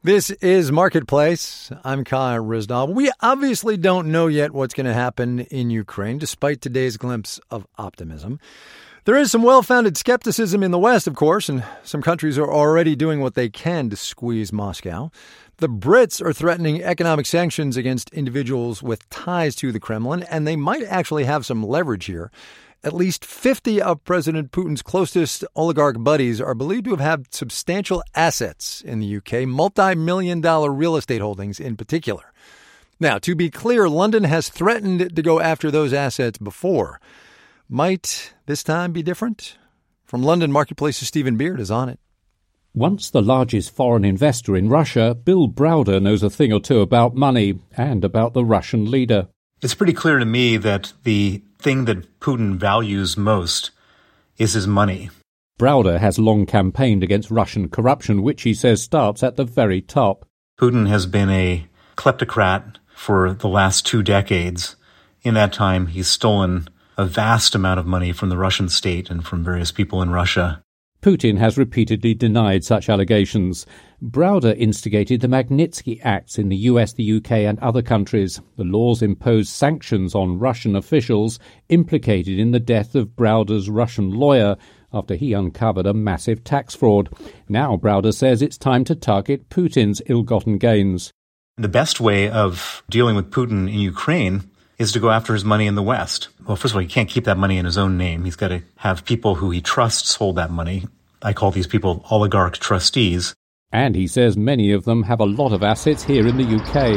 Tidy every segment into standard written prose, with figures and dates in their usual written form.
This is Marketplace. I'm Kai Ryssdal. We obviously don't know yet what's going to happen in Ukraine, despite today's glimpse of optimism. There is some well-founded skepticism in the West, of course, and some countries are already doing what they can to squeeze Moscow. The Brits are threatening economic sanctions against individuals with ties to the Kremlin, and they might actually have some leverage here. At least 50 of President Putin's closest oligarch buddies are believed to have had substantial assets in the UK, multi-million-dollar real estate holdings in particular. Now, to be clear, London has threatened to go after those assets before. Might this time be different? From London, Marketplace's Stephen Beard is on it. Once the largest foreign investor in Russia, Bill Browder knows a thing or two about money and about the Russian leader. It's pretty clear to me that the thing that Putin values most is his money. Browder has long campaigned against Russian corruption, which he says starts at the very top. Putin has been a kleptocrat for the last 2 decades. In that time, he's stolen a vast amount of money from the Russian state and from various people in Russia. Putin has repeatedly denied such allegations. Browder instigated the Magnitsky Acts in the US, the UK and other countries. The laws imposed sanctions on Russian officials implicated in the death of Browder's Russian lawyer after he uncovered a massive tax fraud. Now Browder says it's time to target Putin's ill-gotten gains. The best way of dealing with Putin in Ukraine is to go after his money in the West. Well, first of all, he can't keep that money in his own name. He's got to have people who he trusts hold that money. I call these people oligarch trustees. And he says many of them have a lot of assets here in the UK.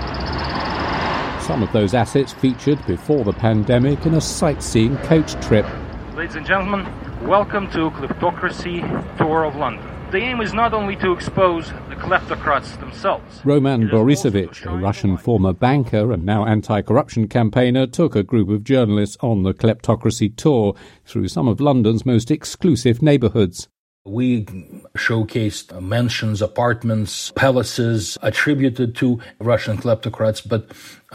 Some of those assets featured before the pandemic in a sightseeing coach trip. Ladies and gentlemen, welcome to Kleptocracy Tour of London. The aim is not only to expose the kleptocrats themselves. Roman Borisovich, a Russian former banker and now anti-corruption campaigner, took a group of journalists on the Kleptocracy Tour through some of London's most exclusive neighbourhoods. We showcased mansions, apartments, palaces attributed to Russian kleptocrats, but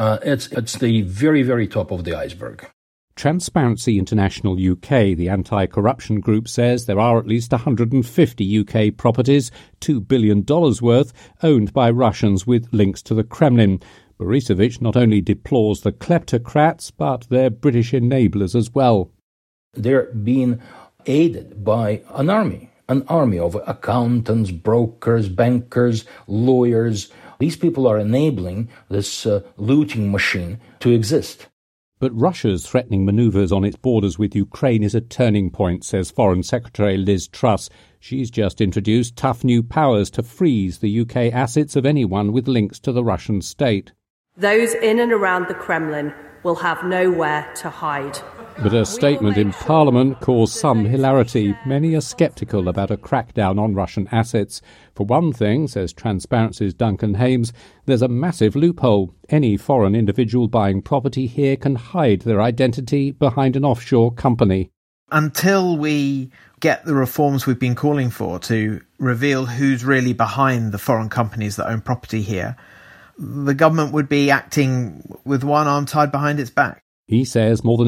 it's the very, very top of the iceberg. Transparency International UK, the anti-corruption group, says there are at least 150 UK properties, $2 billion worth, owned by Russians with links to the Kremlin. Borisovich not only deplores the kleptocrats, but their British enablers as well. They're being aided by an army of accountants, brokers, bankers, lawyers. These people are enabling this looting machine to exist. But Russia's threatening manoeuvres on its borders with Ukraine is a turning point, says Foreign Secretary Liz Truss. She's just introduced tough new powers to freeze the UK assets of anyone with links to the Russian state. Those in and around the Kremlin will have nowhere to hide. But her statement in Parliament caused some hilarity. Many are sceptical about a crackdown on Russian assets. For one thing, says Transparency's Duncan Hames, there's a massive loophole. Any foreign individual buying property here can hide their identity behind an offshore company. Until we get the reforms we've been calling for to reveal who's really behind the foreign companies that own property here, the government would be acting with one arm tied behind its back. He says more than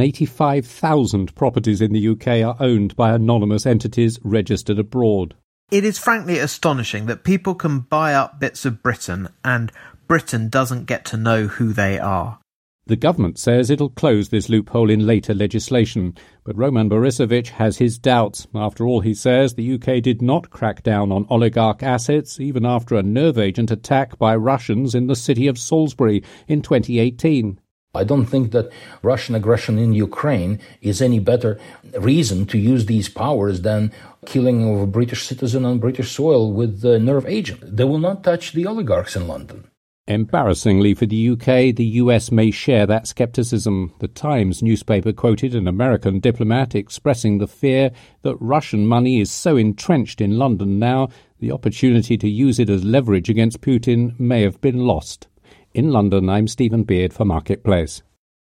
85,000 properties in the UK are owned by anonymous entities registered abroad. It is frankly astonishing that people can buy up bits of Britain and Britain doesn't get to know who they are. The government says it'll close this loophole in later legislation, but Roman Borisovich has his doubts. After all, he says the UK did not crack down on oligarch assets, even after a nerve agent attack by Russians in the city of Salisbury in 2018. I don't think that Russian aggression in Ukraine is any better reason to use these powers than killing of a British citizen on British soil with the nerve agent. They will not touch the oligarchs in London. Embarrassingly for the UK, the US may share that scepticism. The Times newspaper quoted an American diplomat expressing the fear that Russian money is so entrenched in London now, the opportunity to use it as leverage against Putin may have been lost. In London, I'm Stephen Beard for Marketplace.